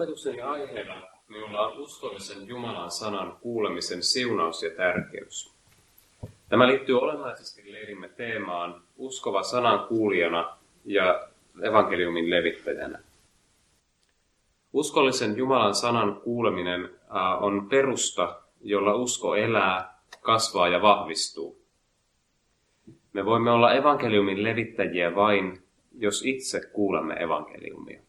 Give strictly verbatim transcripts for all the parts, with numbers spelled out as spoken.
Opetukseni aiheena minulla on uskollisen Jumalan sanan kuulemisen siunaus ja tärkeys. Tämä liittyy olennaisesti leirimme teemaan uskova sanan kuulijana ja evankeliumin levittäjänä. Uskollisen Jumalan sanan kuuleminen on perusta, jolla usko elää, kasvaa ja vahvistuu. Me voimme olla evankeliumin levittäjiä vain, jos itse kuulemme evankeliumia.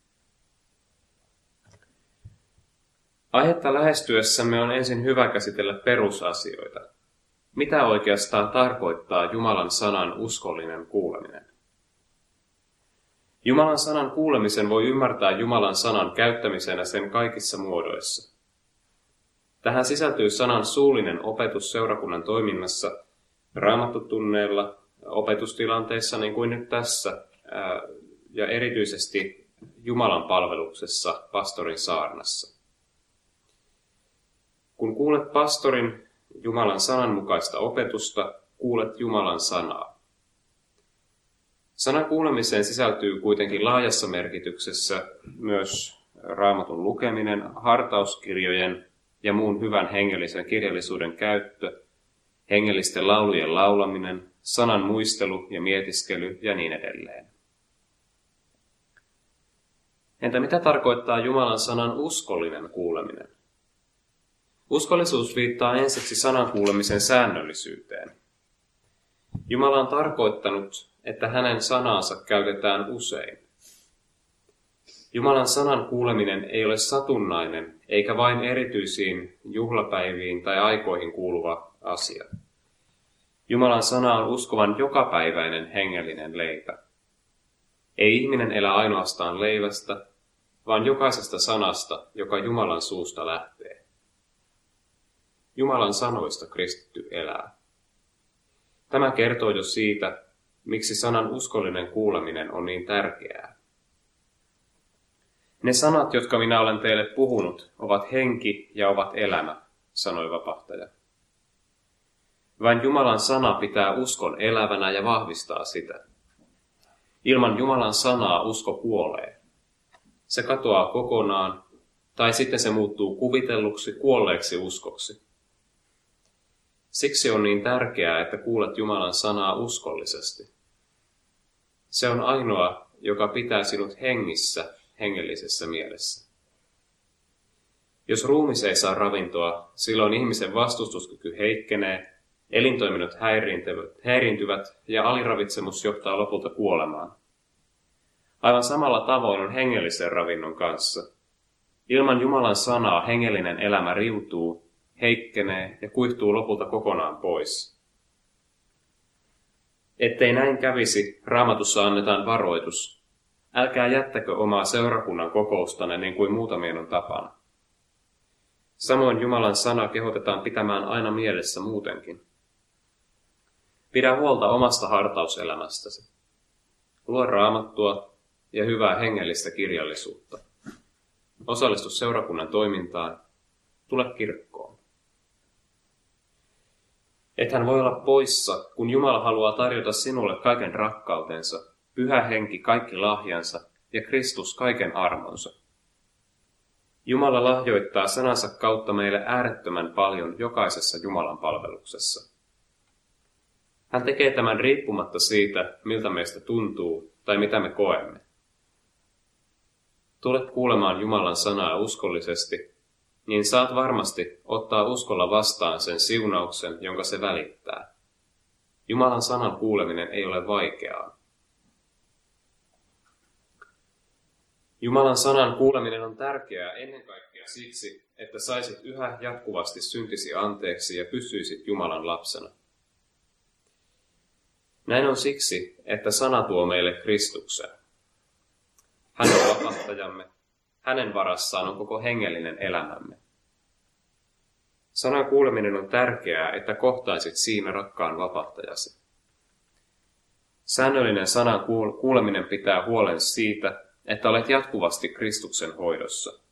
Aihetta lähestyessämme on ensin hyvä käsitellä perusasioita. Mitä oikeastaan tarkoittaa Jumalan sanan uskollinen kuuleminen? Jumalan sanan kuulemisen voi ymmärtää Jumalan sanan käyttämisenä sen kaikissa muodoissa. Tähän sisältyy sanan suullinen opetus seurakunnan toiminnassa, raamattutunneilla, opetustilanteissa niin kuin nyt tässä, ja erityisesti Jumalan palveluksessa pastorin saarnassa. Kun kuulet pastorin Jumalan sanan mukaista opetusta, kuulet Jumalan sanaa. Sanan kuulemiseen sisältyy kuitenkin laajassa merkityksessä myös raamatun lukeminen, hartauskirjojen ja muun hyvän hengellisen kirjallisuuden käyttö, hengellisten laulujen laulaminen, sanan muistelu ja mietiskely ja niin edelleen. Entä mitä tarkoittaa Jumalan sanan uskollinen kuuleminen? Uskollisuus viittaa ensiksi sanan kuulemisen säännöllisyyteen. Jumala on tarkoittanut, että hänen sanansa käytetään usein. Jumalan sanan kuuleminen ei ole satunnainen, eikä vain erityisiin juhlapäiviin tai aikoihin kuuluva asia. Jumalan sana on uskovan jokapäiväinen hengellinen leipä. Ei ihminen elä ainoastaan leivästä, vaan jokaisesta sanasta, joka Jumalan suusta lähtee. Jumalan sanoista kristitty elää. Tämä kertoo jo siitä, miksi sanan uskollinen kuuleminen on niin tärkeää. Ne sanat, jotka minä olen teille puhunut, ovat henki ja ovat elämä, sanoi vapahtaja. Vain Jumalan sana pitää uskon elävänä ja vahvistaa sitä. Ilman Jumalan sanaa usko kuolee. Se katoaa kokonaan, tai sitten se muuttuu kuvitelluksi, kuolleeksi uskoksi. Siksi on niin tärkeää, että kuulet Jumalan sanaa uskollisesti. Se on ainoa, joka pitää sinut hengissä, hengellisessä mielessä. Jos ruumis ei saa ravintoa, silloin ihmisen vastustuskyky heikkenee, elintoiminnot häiriintyvät ja aliravitsemus johtaa lopulta kuolemaan. Aivan samalla tavoin on hengellisen ravinnon kanssa. Ilman Jumalan sanaa hengellinen elämä riutuu, heikkenee ja kuihtuu lopulta kokonaan pois. Ettei näin kävisi, Raamatussa annetaan varoitus. Älkää jättäkö omaa seurakunnan kokoustanne niin kuin muutamien on tapana. Samoin Jumalan sana kehotetaan pitämään aina mielessä muutenkin. Pidä huolta omasta hartauselämästäsi. Lue raamattua ja hyvää hengellistä kirjallisuutta. Osallistu seurakunnan toimintaan. Tule kirkkoon. Ethän voi olla poissa, kun Jumala haluaa tarjota sinulle kaiken rakkautensa, Pyhä Henki kaikki lahjansa ja Kristus kaiken armonsa. Jumala lahjoittaa sanansa kautta meille äärettömän paljon jokaisessa Jumalan palveluksessa. Hän tekee tämän riippumatta siitä, miltä meistä tuntuu tai mitä me koemme. Tulet kuulemaan Jumalan sanaa uskollisesti, niin saat varmasti ottaa uskolla vastaan sen siunauksen, jonka se välittää. Jumalan sanan kuuleminen ei ole vaikeaa. Jumalan sanan kuuleminen on tärkeää ennen kaikkea siksi, että saisit yhä jatkuvasti syntisi anteeksi ja pysyisit Jumalan lapsena. Näin on siksi, että sana tuo meille Kristuksen. Hän on vapahtajamme. Hänen varassaan on koko hengellinen elämämme. Sanan kuuleminen on tärkeää, että kohtaisit siinä rakkaan vapahtajasi. Säännöllinen sanan kuuleminen pitää huolen siitä, että olet jatkuvasti Kristuksen hoidossa.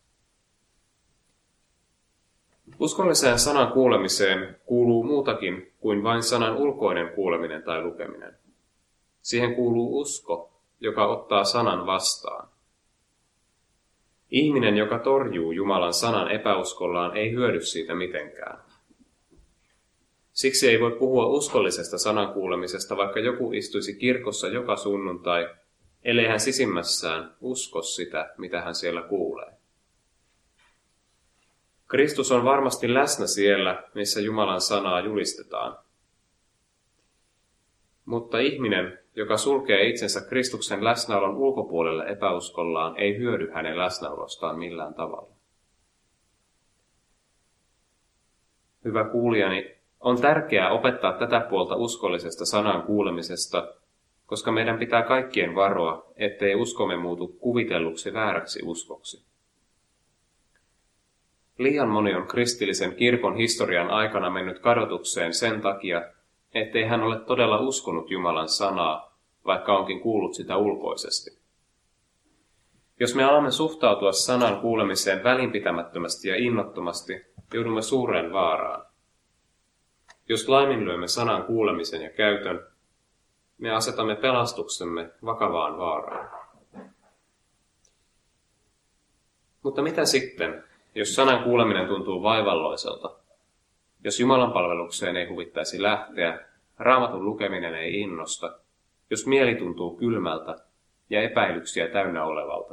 Uskolliseen sanan kuulemiseen kuuluu muutakin kuin vain sanan ulkoinen kuuleminen tai lukeminen. Siihen kuuluu usko, joka ottaa sanan vastaan. Ihminen, joka torjuu Jumalan sanan epäuskollaan, ei hyödy siitä mitenkään. Siksi ei voi puhua uskollisesta sanankuulemisesta, vaikka joku istuisi kirkossa joka sunnuntai, ellei hän sisimmässään usko sitä, mitä hän siellä kuulee. Kristus on varmasti läsnä siellä, missä Jumalan sanaa julistetaan. Mutta ihminen, joka sulkee itsensä Kristuksen läsnäolon ulkopuolelle epäuskollaan, ei hyödy hänen läsnäolostaan millään tavalla. Hyvä kuulijani, on tärkeää opettaa tätä puolta uskollisesta sanan kuulemisesta, koska meidän pitää kaikkien varoa, ettei uskomme muutu kuvitelluksi vääräksi uskoksi. Liian moni on kristillisen kirkon historian aikana mennyt kadotukseen sen takia, ettei hän ole todella uskonut Jumalan sanaa, vaikka onkin kuullut sitä ulkoisesti. Jos me alamme suhtautua sanan kuulemiseen välinpitämättömästi ja innottomasti, joudumme suureen vaaraan. Jos laiminlyömme sanan kuulemisen ja käytön, me asetamme pelastuksemme vakavaan vaaraan. Mutta mitä sitten, jos sanan kuuleminen tuntuu vaivalloiselta? Jos Jumalan palvelukseen ei huvittaisi lähteä, Raamatun lukeminen ei innosta, jos mieli tuntuu kylmältä ja epäilyksiä täynnä olevalta.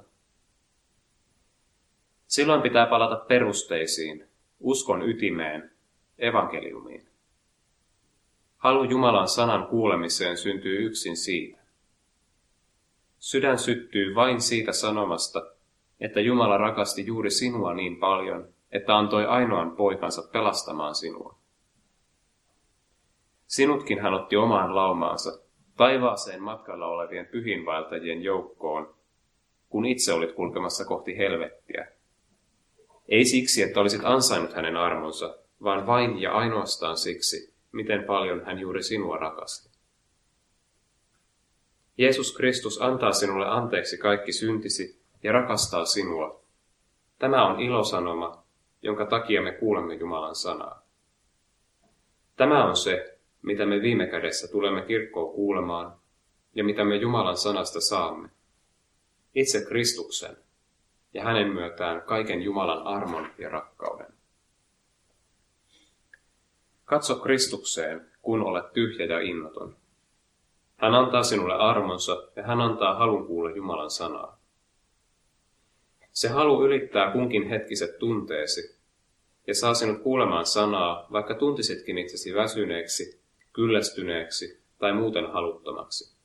Silloin pitää palata perusteisiin, uskon ytimeen, evankeliumiin. Halu Jumalan sanan kuulemiseen syntyy yksin siitä. Sydän syttyy vain siitä sanomasta, että Jumala rakasti juuri sinua niin paljon, että antoi ainoan poikansa pelastamaan sinua. Sinutkin hän otti omaan laumaansa, taivaaseen matkalla olevien pyhinvaeltajien joukkoon, kun itse olit kulkemassa kohti helvettiä. Ei siksi, että olisit ansainnut hänen armonsa, vaan vain ja ainoastaan siksi, miten paljon hän juuri sinua rakasti. Jeesus Kristus antaa sinulle anteeksi kaikki syntisi ja rakastaa sinua. Tämä on ilosanoma, jonka takia me kuulemme Jumalan sanaa. Tämä on se, mitä me viime kädessä tulemme kirkkoon kuulemaan ja mitä me Jumalan sanasta saamme. Itse Kristuksen ja hänen myötään kaiken Jumalan armon ja rakkauden. Katso Kristukseen, kun olet tyhjä ja innoton. Hän antaa sinulle armonsa ja hän antaa halun kuulla Jumalan sanaa. Se halu ylittää kunkin hetkiset tunteesi ja saa sinut kuulemaan sanaa, vaikka tuntisitkin itsesi väsyneeksi, kyllästyneeksi tai muuten haluttomaksi.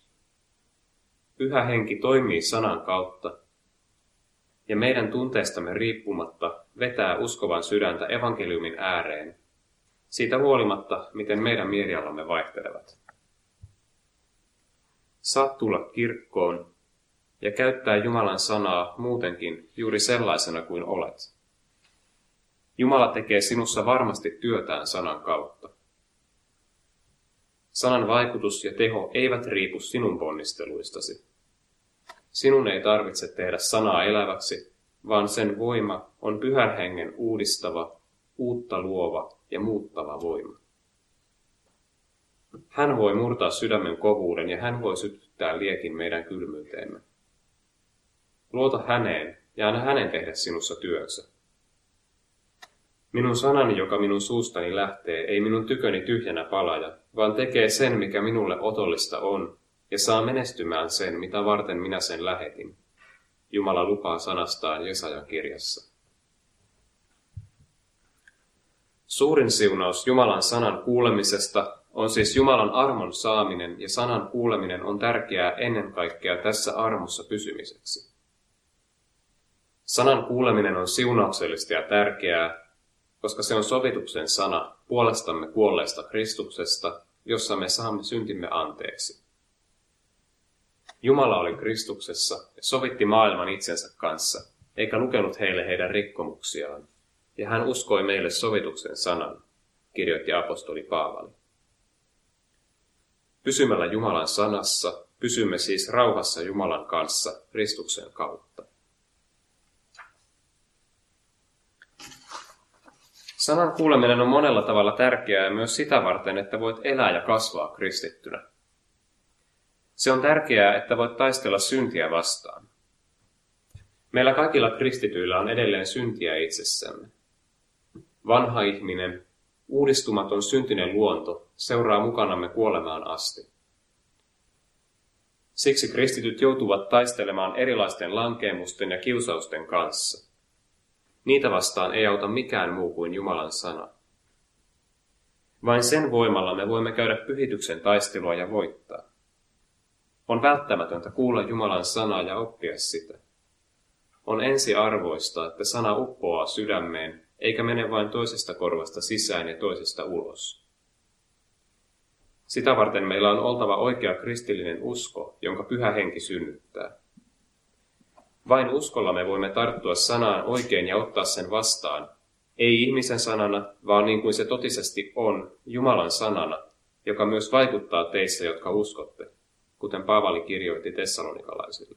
Pyhä henki toimii sanan kautta ja meidän tunteestamme riippumatta vetää uskovan sydäntä evankeliumin ääreen, siitä huolimatta, miten meidän mielialamme vaihtelevat. Saat tulla kirkkoon ja käyttää Jumalan sanaa muutenkin juuri sellaisena kuin olet. Jumala tekee sinussa varmasti työtään sanan kautta. Sanan vaikutus ja teho eivät riipu sinun ponnisteluistasi. Sinun ei tarvitse tehdä sanaa eläväksi, vaan sen voima on Pyhän Hengen uudistava, uutta luova ja muuttava voima. Hän voi murtaa sydämen kovuuden ja hän voi sytyttää liekin meidän kylmyyteemme. Luota häneen ja anna hänen tehdä sinussa työnsä. Minun sanani, joka minun suustani lähtee, ei minun tyköni tyhjänä palaja, vaan tekee sen, mikä minulle otollista on, ja saa menestymään sen, mitä varten minä sen lähetin. Jumala lupaa sanastaan Jesajan kirjassa. Suurin siunaus Jumalan sanan kuulemisesta on siis Jumalan armon saaminen, ja sanan kuuleminen on tärkeää ennen kaikkea tässä armossa pysymiseksi. Sanan kuuleminen on siunauksellista ja tärkeää, koska se on sovituksen sana puolestamme kuolleesta Kristuksesta, jossa me saamme syntimme anteeksi. Jumala oli Kristuksessa ja sovitti maailman itsensä kanssa, eikä lukenut heille heidän rikkomuksiaan, ja hän uskoi meille sovituksen sanan, kirjoitti apostoli Paavali. Pysymällä Jumalan sanassa pysymme siis rauhassa Jumalan kanssa Kristuksen kautta. Sanan kuuleminen on monella tavalla tärkeää myös sitä varten, että voit elää ja kasvaa kristittynä. Se on tärkeää, että voit taistella syntiä vastaan. Meillä kaikilla kristityillä on edelleen syntiä itsessämme. Vanha ihminen, uudistumaton syntinen luonto seuraa mukanamme kuolemaan asti. Siksi kristityt joutuvat taistelemaan erilaisten lankeemusten ja kiusausten kanssa. Niitä vastaan ei auta mikään muu kuin Jumalan sana. Vain sen voimalla me voimme käydä pyhityksen taistelua ja voittaa. On välttämätöntä kuulla Jumalan sanaa ja oppia sitä. On ensiarvoista, että sana uppoaa sydämeen, eikä mene vain toisesta korvasta sisään ja toisesta ulos. Sitä varten meillä on oltava oikea kristillinen usko, jonka Pyhä Henki synnyttää. Vain uskolla me voimme tarttua sanaan oikein ja ottaa sen vastaan, ei ihmisen sanana, vaan niin kuin se totisesti on, Jumalan sanana, joka myös vaikuttaa teissä, jotka uskotte, kuten Paavali kirjoitti tessalonikalaisille.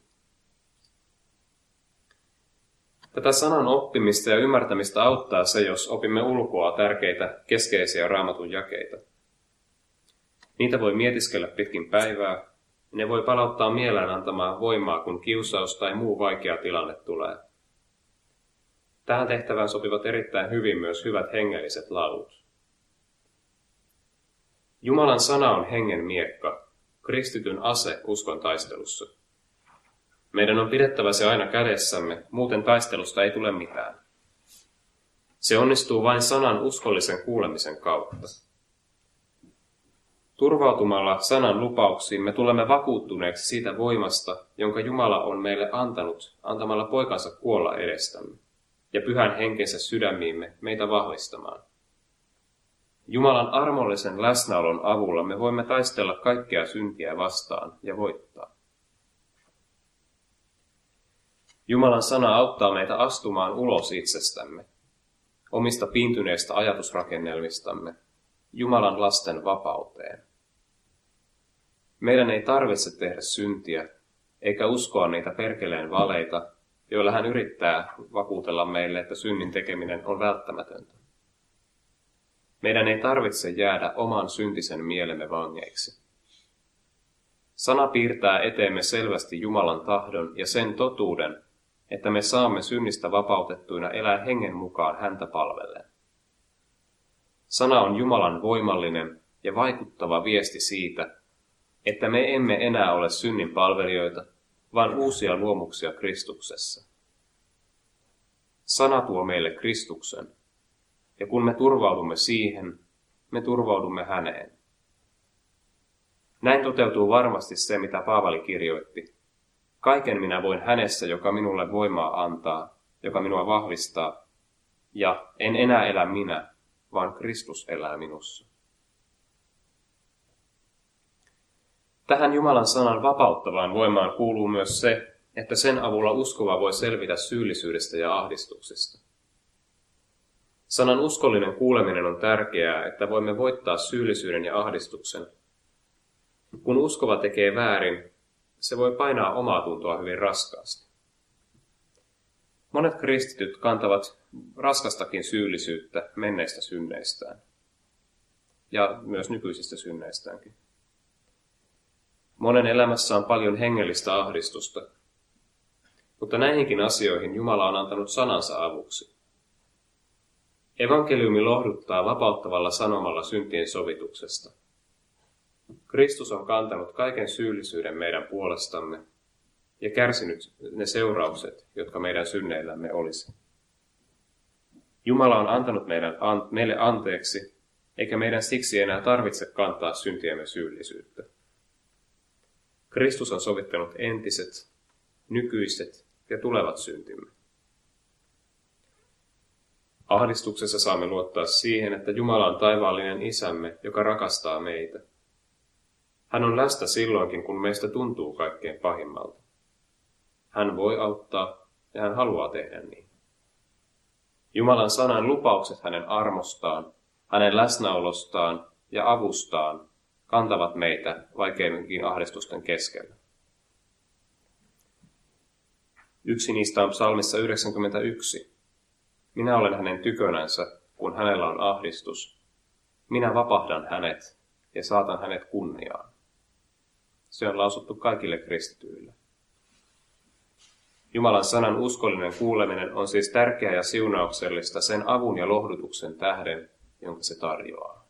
Tätä sanan oppimista ja ymmärtämistä auttaa se, jos opimme ulkoa tärkeitä keskeisiä Raamatun jakeita. Niitä voi mietiskellä pitkin päivää, ne voi palauttaa mieleen antamaan voimaa, kun kiusaus tai muu vaikea tilanne tulee. Tähän tehtävään sopivat erittäin hyvin myös hyvät hengelliset laulut. Jumalan sana on hengen miekka, kristityn ase uskon taistelussa. Meidän on pidettävä se aina kädessämme, muuten taistelusta ei tule mitään. Se onnistuu vain sanan uskollisen kuulemisen kautta. Turvautumalla sanan lupauksiin me tulemme vakuuttuneeksi siitä voimasta, jonka Jumala on meille antanut antamalla poikansa kuolla edestämme ja pyhän henkensä sydämiimme meitä vahvistamaan. Jumalan armollisen läsnäolon avulla me voimme taistella kaikkea syntiä vastaan ja voittaa. Jumalan sana auttaa meitä astumaan ulos itsestämme, omista piintyneistä ajatusrakennelmistamme, Jumalan lasten vapauteen. Meidän ei tarvitse tehdä syntiä, eikä uskoa niitä perkeleen valeita, joilla hän yrittää vakuutella meille, että synnin tekeminen on välttämätöntä. Meidän ei tarvitse jäädä oman syntisen mielemme vangeiksi. Sana piirtää eteemme selvästi Jumalan tahdon ja sen totuuden, että me saamme synnistä vapautettuina elää hengen mukaan häntä palvellen. Sana on Jumalan voimallinen ja vaikuttava viesti siitä, että me emme enää ole synnin palvelijoita, vaan uusia luomuksia Kristuksessa. Sana tuo meille Kristuksen, ja kun me turvaudumme siihen, me turvaudumme häneen. Näin toteutuu varmasti se, mitä Paavali kirjoitti. Kaiken minä voin hänessä, joka minulle voimaa antaa, joka minua vahvistaa, ja en enää elä minä, vaan Kristus elää minussa. Tähän Jumalan sanan vapauttavaan voimaan kuuluu myös se, että sen avulla uskova voi selvitä syyllisyydestä ja ahdistuksesta. Sanan uskollinen kuuleminen on tärkeää, että voimme voittaa syyllisyyden ja ahdistuksen. Kun uskova tekee väärin, se voi painaa omaa tuntoa hyvin raskaasti. Monet kristityt kantavat raskastakin syyllisyyttä menneistä synneistään ja myös nykyisistä synneistäänkin. Monen elämässä on paljon hengellistä ahdistusta, mutta näihinkin asioihin Jumala on antanut sanansa avuksi. Evankeliumi lohduttaa vapauttavalla sanomalla syntien sovituksesta. Kristus on kantanut kaiken syyllisyyden meidän puolestamme ja kärsinyt ne seuraukset, jotka meidän synneillämme olisi. Jumala on antanut meidän, an, meille anteeksi, eikä meidän siksi enää tarvitse kantaa syntiemme syyllisyyttä. Kristus on sovittanut entiset, nykyiset ja tulevat syntimme. Ahdistuksessa saamme luottaa siihen, että Jumala on taivaallinen isämme, joka rakastaa meitä. Hän on läsnä silloinkin, kun meistä tuntuu kaikkein pahimmalta. Hän voi auttaa ja hän haluaa tehdä niin. Jumalan sanan lupaukset hänen armostaan, hänen läsnäolostaan ja avustaan kantavat meitä vaikeimminkin ahdistusten keskellä. Yksi niistä on psalmissa yhdeksänkymmentäyksi. Minä olen hänen tykönänsä, kun hänellä on ahdistus. Minä vapahdan hänet ja saatan hänet kunniaan. Se on lausuttu kaikille kristityille. Jumalan sanan uskollinen kuuleminen on siis tärkeää ja siunauksellista sen avun ja lohdutuksen tähden, jonka se tarjoaa.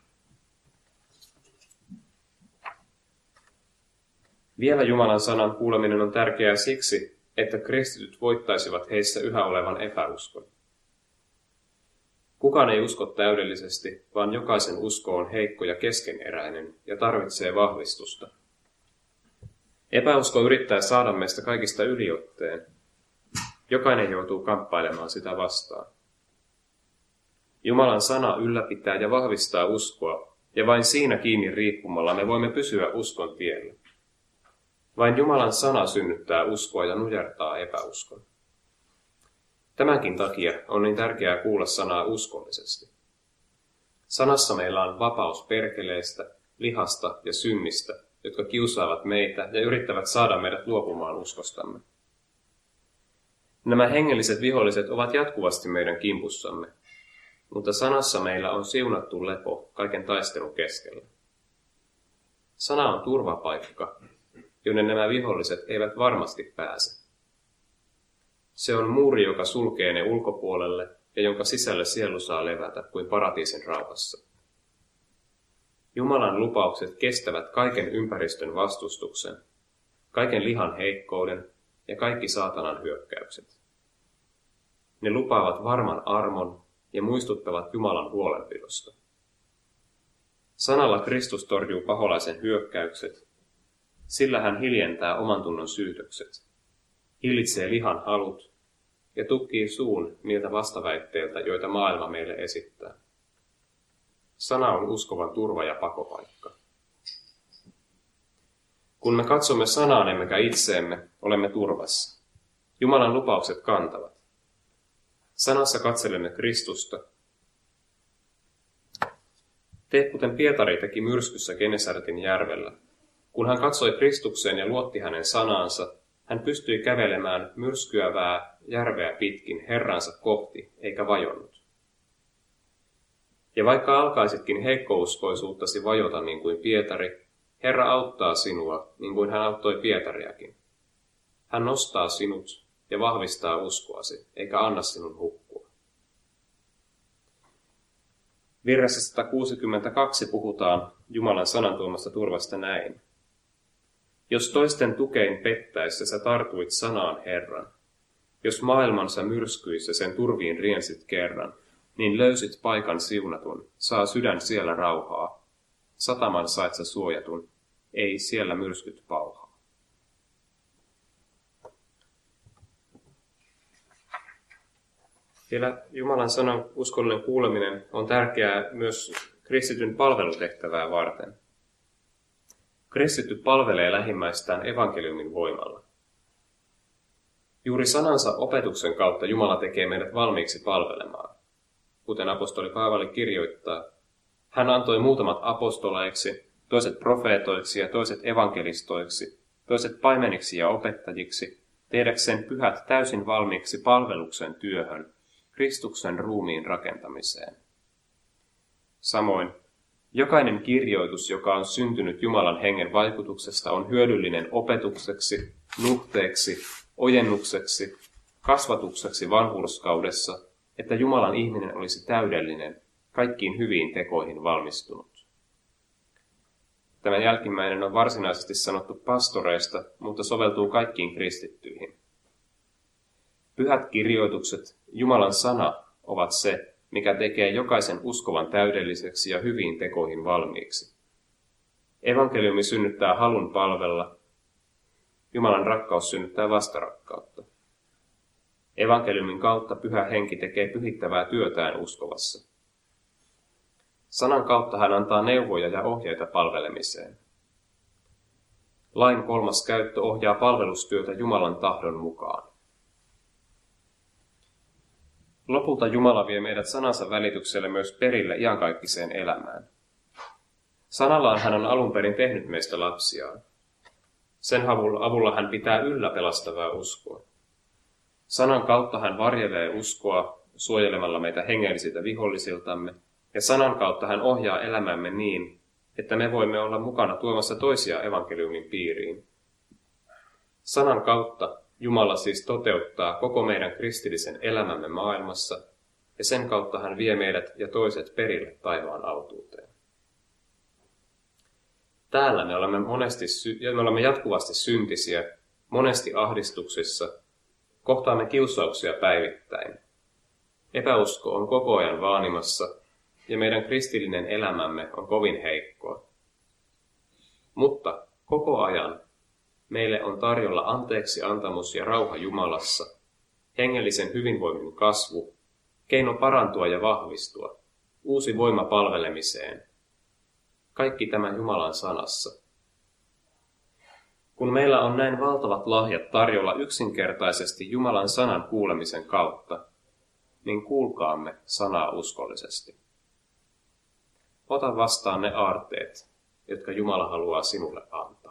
Vielä Jumalan sanan kuuleminen on tärkeää siksi, että kristityt voittaisivat heissä yhä olevan epäuskon. Kukaan ei usko täydellisesti, vaan jokaisen usko on heikko ja keskeneräinen ja tarvitsee vahvistusta. Epäusko yrittää saada meistä kaikista yliotteen. Jokainen joutuu kamppailemaan sitä vastaan. Jumalan sana ylläpitää ja vahvistaa uskoa, ja vain siinä kiinni riippumalla me voimme pysyä uskon tiellä. Vain Jumalan sana synnyttää uskoa ja nujertaa epäuskon. Tämänkin takia on niin tärkeää kuulla sanaa uskollisesti. Sanassa meillä on vapaus perkeleestä, lihasta ja synnistä, jotka kiusaavat meitä ja yrittävät saada meidät luopumaan uskostamme. Nämä hengelliset viholliset ovat jatkuvasti meidän kimpussamme, mutta sanassa meillä on siunattu lepo kaiken taistelun keskellä. Sana on turvapaikka, jonne nämä viholliset eivät varmasti pääse. Se on muuri, joka sulkee ne ulkopuolelle ja jonka sisällä sielu saa levätä kuin paratiisin rauhassa. Jumalan lupaukset kestävät kaiken ympäristön vastustuksen, kaiken lihan heikkouden ja kaikki saatanan hyökkäykset. Ne lupaavat varman armon ja muistuttavat Jumalan huolenpidosta. Sanalla Kristus torjuu paholaisen hyökkäykset, sillä hän hiljentää oman tunnon syytökset, hillitsee lihan halut ja tukkii suun niiltä vastaväitteiltä, joita maailma meille esittää. Sana on uskovan turva ja pakopaikka. Kun me katsomme sanaan emmekä itseemme, olemme turvassa. Jumalan lupaukset kantavat. Sanassa katselemme Kristusta. Tee kuten Pietari teki myrskyssä Genesaretin järvellä. Kun hän katsoi Kristukseen ja luotti hänen sanaansa, hän pystyi kävelemään myrskyävää järveä pitkin Herransa kohti, eikä vajonnut. Ja vaikka alkaisitkin heikkouskoisuuttasi vajota niin kuin Pietari, Herra auttaa sinua niin kuin hän auttoi Pietariakin. Hän nostaa sinut ja vahvistaa uskoasi, eikä anna sinun hukkua. Virressä sata kuusikymmentäkaksi puhutaan Jumalan sanan tuomasta turvasta näin. Jos toisten tukein pettäessä sä tartuit sanaan Herran, jos maailmansa myrskyissä sen turviin riensit kerran, niin löysit paikan siunatun, saa sydän siellä rauhaa. Sataman sait sä suojatun, ei siellä myrskyt pauhaa. Vielä Jumalan sanan uskollinen kuuleminen on tärkeää myös kristityn palvelutehtävää varten. Kristitty palvelee lähimmäistään evankeliumin voimalla. Juuri sanansa opetuksen kautta Jumala tekee meidät valmiiksi palvelemaan. Kuten apostoli Paavali kirjoittaa, hän antoi muutamat apostoleiksi, toiset profeetoiksi ja toiset evankelistoiksi, toiset paimeniksi ja opettajiksi, tehdäkseen pyhät täysin valmiiksi palveluksen työhön, Kristuksen ruumiin rakentamiseen. Samoin, jokainen kirjoitus, joka on syntynyt Jumalan hengen vaikutuksesta, on hyödyllinen opetukseksi, nuhteeksi, ojennukseksi, kasvatukseksi vanhurskaudessa, että Jumalan ihminen olisi täydellinen, kaikkiin hyviin tekoihin valmistunut. Tämä jälkimmäinen on varsinaisesti sanottu pastoreista, mutta soveltuu kaikkiin kristittyihin. Pyhät kirjoitukset, Jumalan sana, ovat se, mikä tekee jokaisen uskovan täydelliseksi ja hyviin tekoihin valmiiksi. Evankeliumi synnyttää halun palvella, Jumalan rakkaus synnyttää vastarakkautta. Evankeliumin kautta Pyhä Henki tekee pyhittävää työtään uskovassa. Sanan kautta hän antaa neuvoja ja ohjeita palvelemiseen. Lain kolmas käyttö ohjaa palvelustyötä Jumalan tahdon mukaan. Lopulta Jumala vie meidät sanansa välityksellä myös perille iankaikkiseen elämään. Sanallaan hän on alun perin tehnyt meistä lapsiaan. Sen avulla hän pitää yllä pelastavaa uskoa. Sanan kautta hän varjelee uskoa suojelemalla meitä hengellisiltä vihollisiltamme, ja sanan kautta hän ohjaa elämämme niin, että me voimme olla mukana tuomassa toisia evankeliumin piiriin. Sanan kautta Jumala siis toteuttaa koko meidän kristillisen elämämme maailmassa, ja sen kautta hän vie meidät ja toiset perille taivaan autuuteen. Täällä me olemme, monesti, me olemme jatkuvasti syntisiä, monesti ahdistuksissa, kohtaamme kiusauksia päivittäin. Epäusko on koko ajan vaanimassa, ja meidän kristillinen elämämme on kovin heikkoa. Mutta koko ajan meille on tarjolla anteeksi antamus ja rauha Jumalassa, hengellisen hyvinvoinnin kasvu, keino parantua ja vahvistua, uusi voima palvelemiseen. Kaikki tämä Jumalan sanassa. Kun meillä on näin valtavat lahjat tarjolla yksinkertaisesti Jumalan sanan kuulemisen kautta, niin kuulkaamme sanaa uskollisesti. Ota vastaan ne aarteet, jotka Jumala haluaa sinulle antaa.